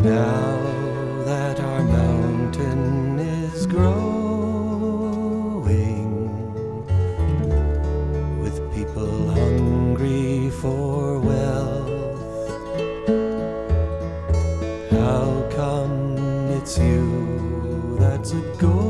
Now that our mountain is growing, with people hungry for wealth, how come it's you that's a going?